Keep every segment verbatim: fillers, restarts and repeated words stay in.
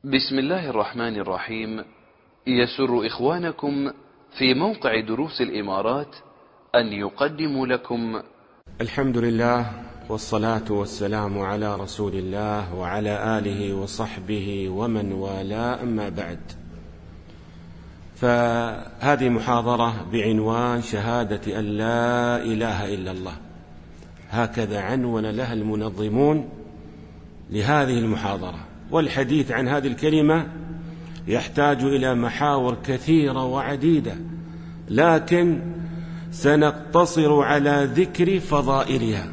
بسم الله الرحمن الرحيم. يسر إخوانكم في موقع دروس الإمارات أن يقدموا لكم الحمد لله والصلاة والسلام على رسول الله وعلى آله وصحبه ومن والاه، أما بعد، فهذه محاضرة بعنوان شهادة أن لا إله إلا الله. هكذا عنون لها المنظمون لهذه المحاضرة، والحديث عن هذه الكلمة يحتاج إلى محاور كثيرة وعديدة، لكن سنقتصر على ذكر فضائلها.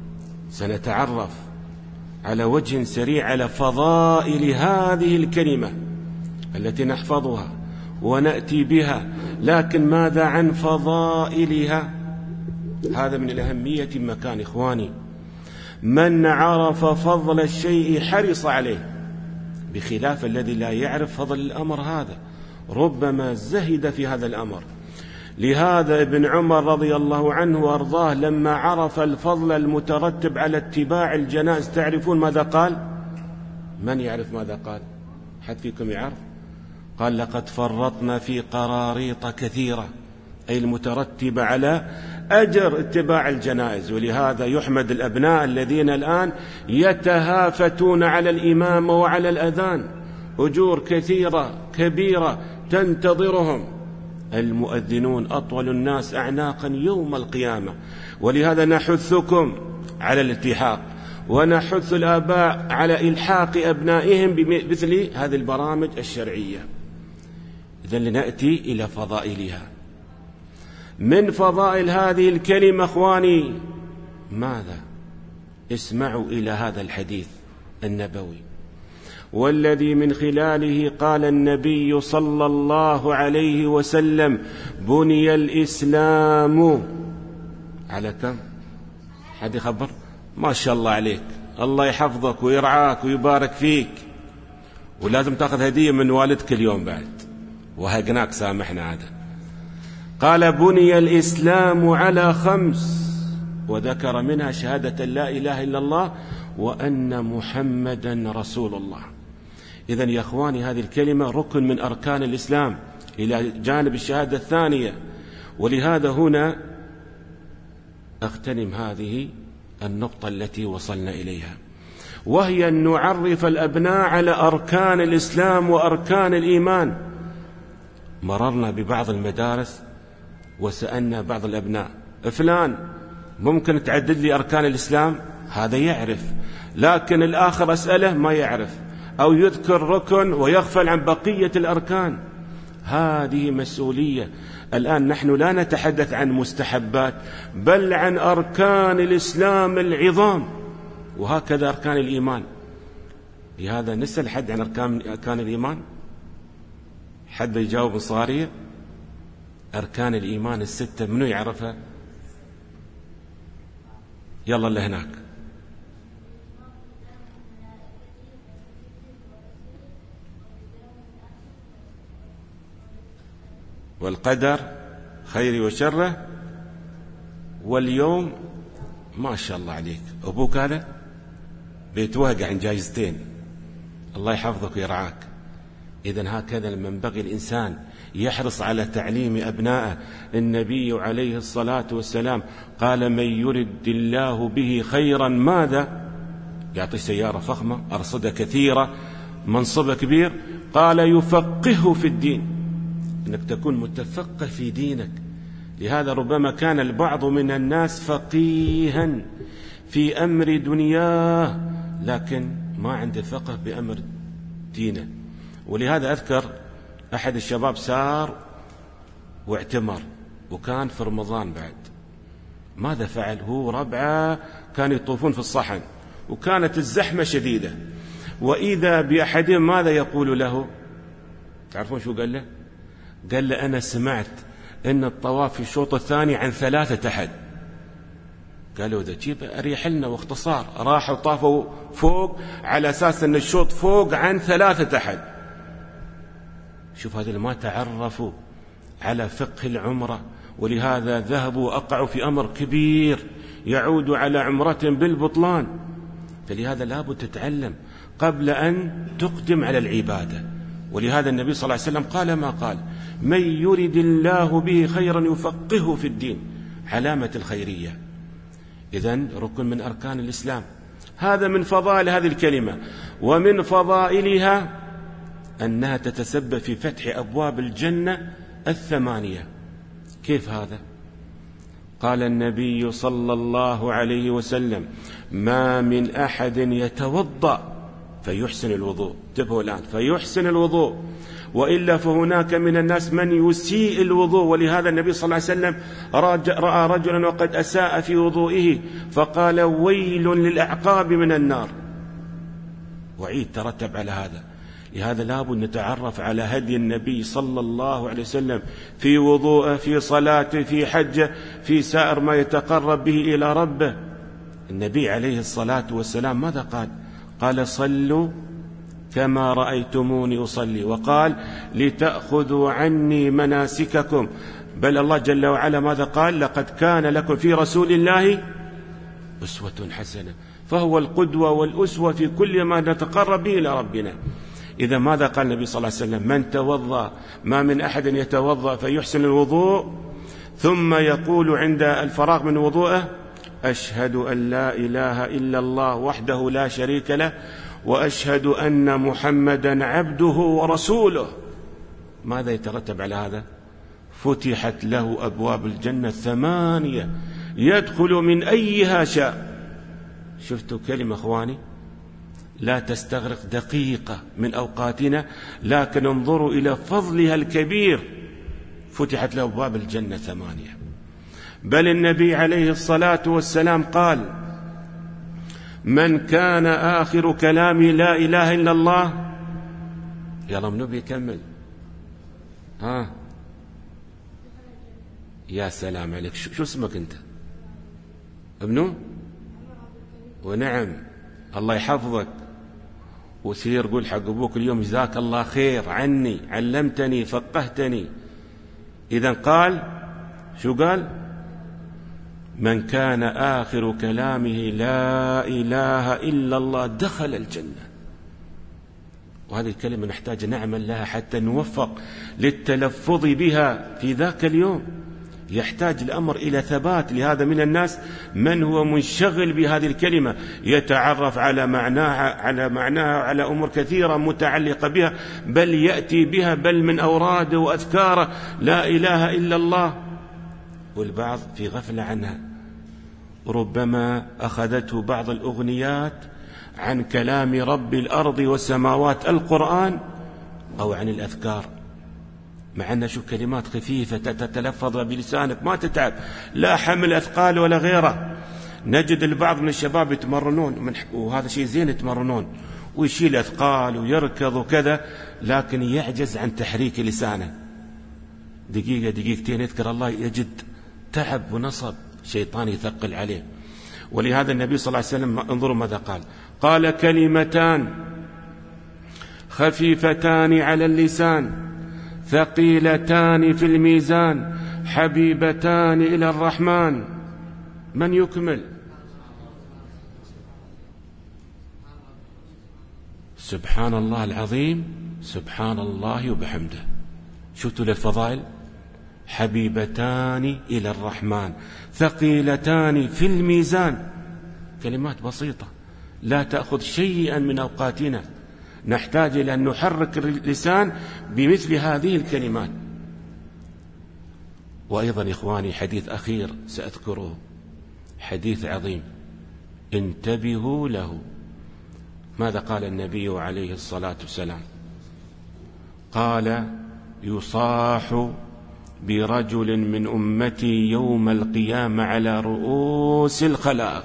سنتعرف على وجه سريع على فضائل هذه الكلمة التي نحفظها ونأتي بها، لكن ماذا عن فضائلها؟ هذا من الأهمية مكان إخواني. من عرف فضل الشيء حرص عليه، بخلاف الذي لا يعرف فضل الأمر، هذا ربما زهد في هذا الأمر. لهذا ابن عمر رضي الله عنه وأرضاه لما عرف الفضل المترتب على اتباع الجنائز، تعرفون ماذا قال؟ من يعرف ماذا قال؟ حد فيكم يعرف؟ قال: لقد فرطنا في قراريط كثيرة، أي المترتبة على أجر اتباع الجنائز. ولهذا يحمد الأبناء الذين الآن يتهافتون على الإمام وعلى الأذان، أجور كثيرة كبيرة تنتظرهم. المؤذنون أطول الناس أعناقا يوم القيامة. ولهذا نحثكم على الالتحاق، ونحث الآباء على إلحاق أبنائهم بمثل هذه البرامج الشرعية. إذن لنأتي إلى فضائلها. من فضائل هذه الكلمة أخواني ماذا؟ اسمعوا إلى هذا الحديث النبوي، والذي من خلاله قال النبي صلى الله عليه وسلم: بني الإسلام على كم؟ حد يخبر؟ ما شاء الله عليك، الله يحفظك ويرعاك ويبارك فيك، ولازم تأخذ هدية من والدك اليوم بعد، وهقناك سامحنا. هذا قال: بني الإسلام على خمس، وذكر منها شهادة لا إله إلا الله وأن محمدا رسول الله. إذن يا أخواني هذه الكلمة ركن من أركان الإسلام إلى جانب الشهادة الثانية. ولهذا هنا أغتنم هذه النقطة التي وصلنا إليها، وهي أن نعرف الأبناء على أركان الإسلام وأركان الإيمان. مررنا ببعض المدارس وسألنا بعض الأبناء: فلان ممكن تعدد لي أركان الإسلام؟ هذا يعرف، لكن الآخر أسأله ما يعرف، أو يذكر ركن ويغفل عن بقية الأركان. هذه مسؤولية. الآن نحن لا نتحدث عن مستحبات، بل عن أركان الإسلام العظام، وهكذا أركان الإيمان. لهذا نسأل حد عن أركان, أركان الإيمان؟ حد يجاوب صارية؟ أركان الإيمان الستة منو يعرفها؟ يلا اللي هناك. والقدر خير وشره، واليوم ما شاء الله عليك أبوك هذا بيتوهق عن جايزتين، الله يحفظك ويرعاك. إذن هكذا لما ينبغي الإنسان يحرص على تعليم أبنائه. النبي عليه الصلاة والسلام قال: من يرد الله به خيرا ماذا؟ يعطي سيارة فخمة، أرصدة كثيرة، منصب كبير، قال: يفقهه في الدين، أنك تكون متفقه في دينك. لهذا ربما كان البعض من الناس فقيها في أمر دنياه، لكن ما عنده فقه بأمر دينه. ولهذا أذكر أحد الشباب سار واعتمر، وكان في رمضان بعد. ماذا فعل؟ هو ربعه كانوا يطوفون في الصحن، وكانت الزحمة شديدة، وإذا بأحدهم ماذا يقول له؟ تعرفون شو قال له؟ قال له: أنا سمعت أن الطواف في الشوط الثاني عن ثلاثة أحد. قالوا: إذا جيب أريح لنا واختصار. راحوا طافوا فوق على أساس أن الشوط فوق عن ثلاثة أحد. شوف هذا اللي ما تعرفوا على فقه العمرة، ولهذا ذهبوا وأقعوا في أمر كبير يعود على عمرة بالبطلان. فلهذا لابد تتعلم. قبل أن تقدم على العبادة. ولهذا النبي صلى الله عليه وسلم قال ما قال: من يرد الله به خيرا يفقهه في الدين، علامة الخيرية. إذن ركن من أركان الإسلام. هذا من فضائل هذه الكلمة. ومن فضائلها أنها تتسبب في فتح أبواب الجنة الثمانية. كيف هذا؟ قال النبي صلى الله عليه وسلم: ما من أحد يتوضأ فيحسن الوضوء، انتبهوا الآن، فيحسن الوضوء، وإلا فهناك من الناس من يسيء الوضوء. ولهذا النبي صلى الله عليه وسلم رأى رجلا وقد أساء في وضوئه فقال: ويل للأعقاب من النار. وعيد ترتب على هذا. لهذا لابد نتعرف على هدي النبي صلى الله عليه وسلم في وضوءه، في صلاته، في حجه، في سائر ما يتقرب به إلى ربه. النبي عليه الصلاة والسلام ماذا قال؟ قال: صلوا كما رأيتموني أصلي، وقال: لتأخذوا عني مناسككم. بل الله جل وعلا ماذا قال؟ لقد كان لكم في رسول الله أسوة حسنة. فهو القدوة والأسوة في كل ما نتقرب به إلى ربنا. إذا ماذا قال النبي صلى الله عليه وسلم؟ من توضأ، ما من أحد يتوضأ فيحسن الوضوء ثم يقول عند الفراغ من وضوءه: أشهد أن لا إله إلا الله وحده لا شريك له، وأشهد أن محمدا عبده ورسوله. ماذا يترتب على هذا؟ فتحت له أبواب الجنة الثمانية، يدخل من أيها شاء. شفتوا كلمة أخواني لا تستغرق دقيقة من أوقاتنا، لكن انظروا إلى فضلها الكبير. فتحت له أبواب الجنة ثمانية. بل النبي عليه الصلاة والسلام قال: من كان آخر كلامه لا إله إلا الله. يلا منو بيكمل؟ ها يا سلام عليك. شو اسمك أنت؟ ابنه؟ ونعم، الله يحفظك وسير. قول حق أبوك اليوم: جزاك الله خير عني، علمتني، فقهتني. إذن قال شو قال؟ من كان آخر كلامه لا إله إلا الله دخل الجنة. وهذه الكلمة نحتاج نعمل لها حتى نوفق للتلفظ بها في ذاك اليوم. يحتاج الأمر إلى ثبات. لهذا من الناس من هو منشغل بهذه الكلمة، يتعرف على معناها على معناها على أمور كثيرة متعلقة بها، بل يأتي بها بل من أوراده وأذكاره لا إله إلا الله، والبعض في غفلة عنها. ربما أخذته بعض الأغنيات عن كلام رب الأرض والسماوات القرآن أو عن الأذكار، مع أن شو كلمات خفيفة تتلفظ بلسانك ما تتعب، لا حمل أثقال ولا غيره. نجد البعض من الشباب يتمرنون، وهذا شيء زين، يتمرنون ويشيل أثقال ويركض وكذا، لكن يعجز عن تحريك لسانه. دقيقة دقيقتين يذكر الله يجد تعب ونصب، شيطان يثقل عليه. ولهذا النبي صلى الله عليه وسلم انظروا ماذا قال: قال: كلمتان خفيفتان على اللسان ثقيلتان في الميزان حبيبتان إلى الرحمن. من يكمل؟ سبحان الله العظيم، سبحان الله وبحمده. شفتوا للفضائل؟ حبيبتان إلى الرحمن ثقيلتان في الميزان. كلمات بسيطة لا تأخذ شيئا من أوقاتنا، نحتاج إلى أن نحرك اللسان بمثل هذه الكلمات. وأيضا إخواني حديث أخير سأذكره، حديث عظيم انتبهوا له. ماذا قال النبي عليه الصلاة والسلام؟ قال: يصاح برجل من أمتي يوم القيامة على رؤوس الخلائق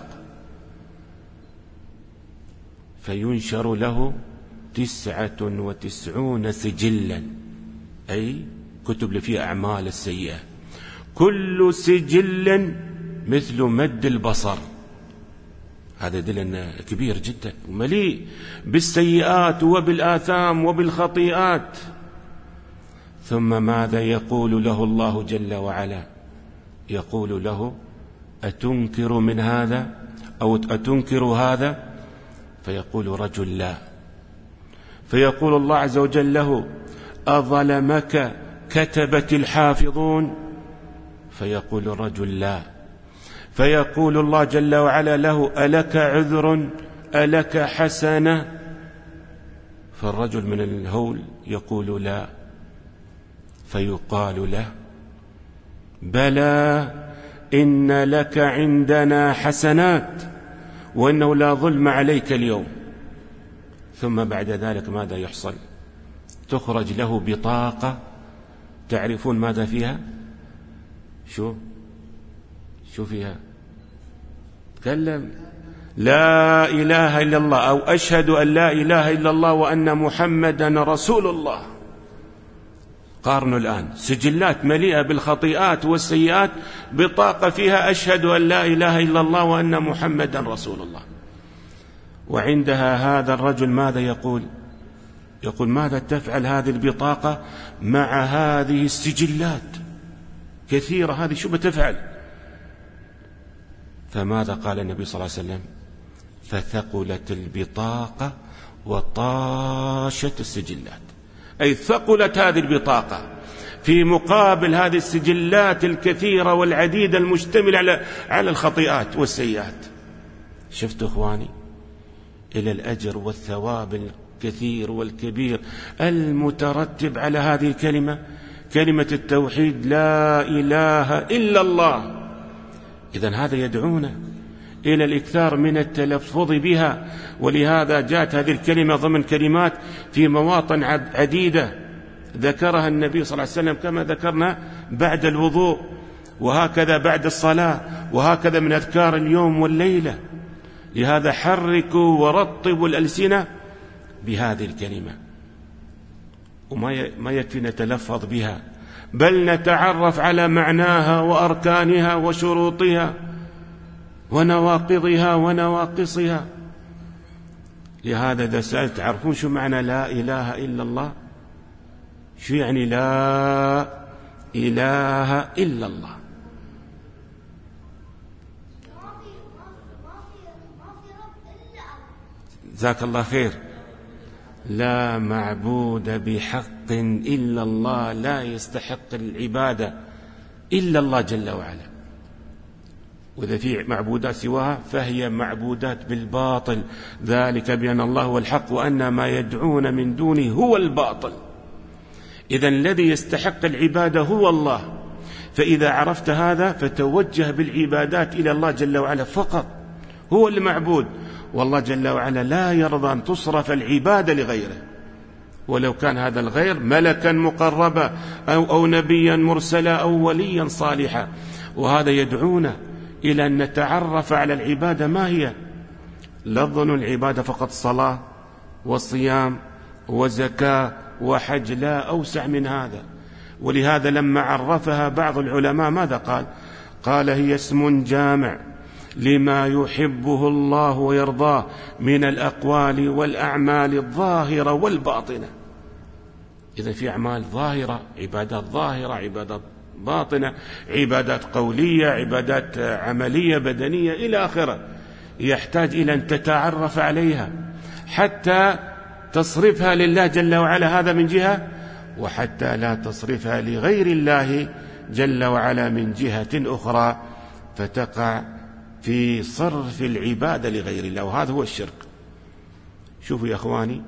فينشر له تسعة وتسعون سجلا، أي كتب فيها أعمال السيئة، كل سجل مثل مد البصر. هذا يدل أنه كبير جدا ومليء بالسيئات وبالآثام وبالخطيئات. ثم ماذا يقول له الله جل وعلا؟ يقول له: أتنكر من هذا أو أتنكر هذا؟ فيقول رجل: لا. فيقول الله عز وجل له: أظلمك كتبة الحافظون؟ فيقول الرجل: لا. فيقول الله جل وعلا له: ألك عذر؟ ألك حسنة؟ فالرجل من الهول يقول: لا. فيقال له: بلى، إن لك عندنا حسنات، وإنه لا ظلم عليك اليوم. ثم بعد ذلك ماذا يحصل؟ تخرج له بطاقة، تعرفون ماذا فيها؟ شو شو فيها؟ تكلم. لا إله إلا الله، أو أشهد أن لا إله إلا الله وأن محمدا رسول الله. قارنوا الآن سجلات مليئة بالخطيئات والسيئات، بطاقة فيها أشهد أن لا إله إلا الله وأن محمدا رسول الله. وعندها هذا الرجل ماذا يقول؟ يقول: ماذا تفعل هذه البطاقة مع هذه السجلات كثيرة، هذه شو بتفعل؟ فماذا قال النبي صلى الله عليه وسلم؟ فثقلت البطاقة وطاشت السجلات، أي ثقلت هذه البطاقة في مقابل هذه السجلات الكثيرة والعديدة المشتملة على على الخطيئات والسيئات. شفتوا إخواني إلى الأجر والثواب الكثير والكبير المترتب على هذه الكلمة، كلمة التوحيد، لا إله إلا الله. إذن هذا يدعونا إلى الإكثار من التلفظ بها، ولهذا جاءت هذه الكلمة ضمن كلمات في مواطن عديدة ذكرها النبي صلى الله عليه وسلم، كما ذكرنا بعد الوضوء، وهكذا بعد الصلاة، وهكذا من أذكار اليوم والليلة. لهذا حركوا ورطبوا الألسنة بهذه الكلمة، وما ما يكفي نتلفظ بها، بل نتعرف على معناها وأركانها وشروطها ونواقضها ونواقصها. لهذا إذا سألت تعرفون شو معنى لا إله إلا الله؟ شو يعني لا إله إلا الله؟ جزاك الله خير. لا معبود بحق إلا الله، لا يستحق العبادة إلا الله جل وعلا، وإذا في معبودات سواها فهي معبودات بالباطل، ذلك بأن الله هو الحق وأن ما يدعون من دونه هو الباطل. إذن الذي يستحق العبادة هو الله، فإذا عرفت هذا فتوجه بالعبادات إلى الله جل وعلا فقط، هو المعبود. والله جل وعلا لا يرضى أن تصرف العبادة لغيره، ولو كان هذا الغير ملكا مقربا أو, أو نبيا مرسلا أو وليا صالحا. وهذا يدعونا إلى أن نتعرف على العبادة ما هي. لا تظنوا العبادة فقط صلاة وصيام وزكاة وحج، لا، أوسع من هذا. ولهذا لما عرفها بعض العلماء ماذا قال؟ قال: هي اسم جامع لما يحبه الله ويرضاه من الأقوال والأعمال الظاهرة والباطنة. إذا في أعمال ظاهرة، عبادات ظاهرة، عبادات باطنة، عبادات قولية، عبادات عملية بدنية إلى آخره، يحتاج إلى أن تتعرف عليها حتى تصرفها لله جل وعلا، هذا من جهة، وحتى لا تصرفها لغير الله جل وعلا من جهة أخرى، فتقع في صرف العبادة لغير الله، وهذا هو الشرك. شوفوا يا أخواني،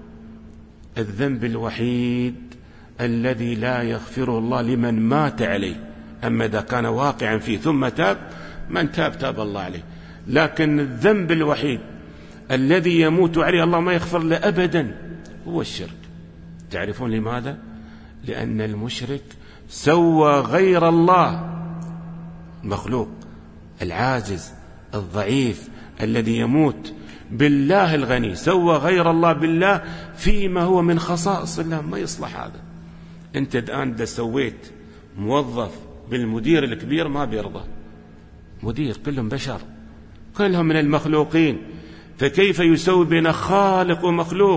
الذنب الوحيد الذي لا يغفره الله لمن مات عليه، أما إذا كان واقعا فيه ثم تاب، من تاب تاب الله عليه. لكن الذنب الوحيد الذي يموت عليه الله ما يغفر له أبدا هو الشرك. تعرفون لماذا؟ لأن المشرك سوى غير الله، المخلوق العاجز الضعيف الذي يموت، بالله الغني، سوى غير الله بالله فيما هو من خصائص الله. ما يصلح هذا. أنت الآن إذا سويت موظف بالمدير الكبير ما بيرضى، مدير كلهم بشر، كلهم من المخلوقين، فكيف يسوي بين خالق ومخلوق؟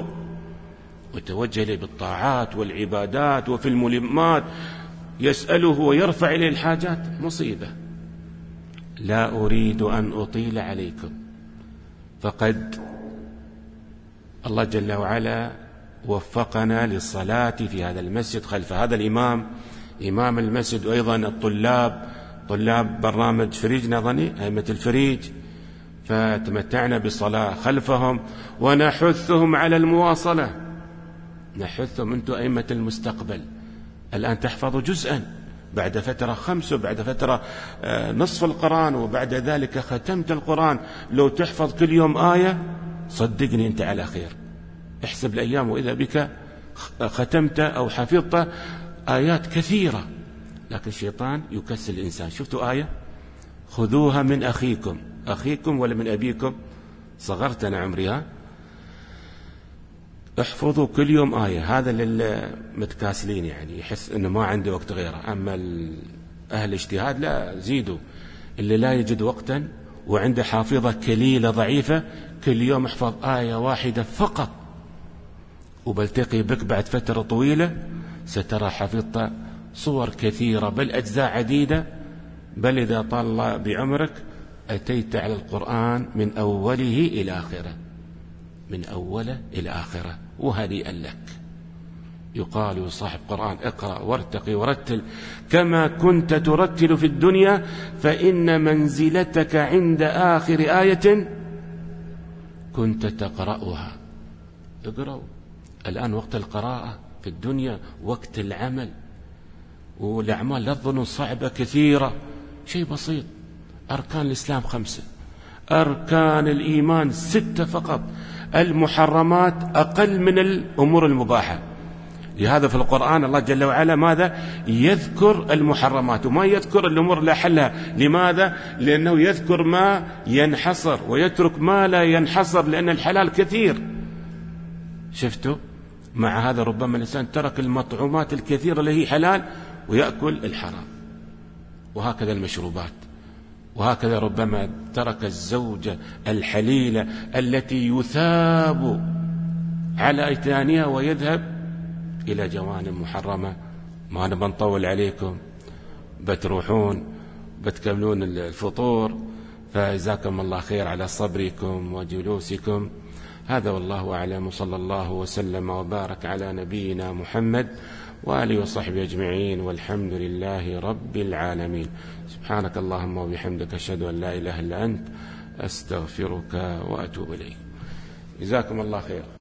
وتوجه إليه بالطاعات والعبادات وفي الملمات، يسأله ويرفع إليه الحاجات، مصيبة. لا أريد أن أطيل عليكم، فقد الله جل وعلا وفقنا للصلاة في هذا المسجد خلف هذا الإمام إمام المسجد، وأيضا الطلاب طلاب برنامج فريج نظني أئمة الفريج، فتمتعنا بالصلاة خلفهم ونحثهم على المواصلة. نحثهم أنتم أئمة المستقبل، الآن تحفظوا جزءا، بعد فترة خمسة، وبعد فترة نصف القرآن، وبعد ذلك ختمت القرآن. لو تحفظ كل يوم آية صدقني أنت على خير. احسب الأيام وإذا بك ختمت أو حفظت آيات كثيرة. لكن الشيطان يكسل الإنسان. شفتوا آية؟ خذوها من أخيكم. أخيكم ولا من أبيكم؟ صغرت أنا عمري. احفظوا كل يوم آية. هذا للمتكاسلين، يعني يحس أنه ما عنده وقت غيره. أما أهل الاجتهاد لا، زيدوا. اللي لا يجد وقتا وعنده حافظة كليلة ضعيفة، كل يوم احفظ آية واحدة فقط، وبلتقي بك بعد فترة طويلة سترى حفظت صور كثيرة بل أجزاء عديدة، بل إذا طال الله بعمرك أتيت على القرآن من أوله إلى آخره، من أوله إلى آخره، وهنيئا لك. يقال صاحب قرآن اقرأ وارتقي ورتل كما كنت ترتل في الدنيا، فإن منزلتك عند آخر آية كنت تقرأها. اقرأوا الآن وقت القراءة في الدنيا، وقت العمل، والأعمال لا تظنوا صعبة كثيرة، شيء بسيط. أركان الإسلام خمسة، أركان الإيمان ستة فقط، المحرمات أقل من الأمور المباحة. لهذا في القرآن الله جل وعلا ماذا؟ يذكر المحرمات وما يذكر الأمور لا حلها. لماذا؟ لأنه يذكر ما ينحصر ويترك ما لا ينحصر، لأن الحلال كثير. شفتوا؟ مع هذا ربما الإنسان ترك المطعومات الكثيرة اللي هي حلال ويأكل الحرام، وهكذا المشروبات، وهكذا ربما ترك الزوجة الحليلة التي يثاب على إتيانها ويذهب إلى جوانب محرمة. ما نبى نطول عليكم، بتروحون بتكملون الفطور، فجزاكم الله خير على صبركم وجلوسكم. هذا والله أعلم، وصلى الله وسلم وبارك على نبينا محمد وآله وصحبه أجمعين، والحمد لله رب العالمين. سبحانك اللهم وبحمدك أشهد أن لا إله إلا أنت أستغفرك وأتوب إليك. جزاكم الله خير.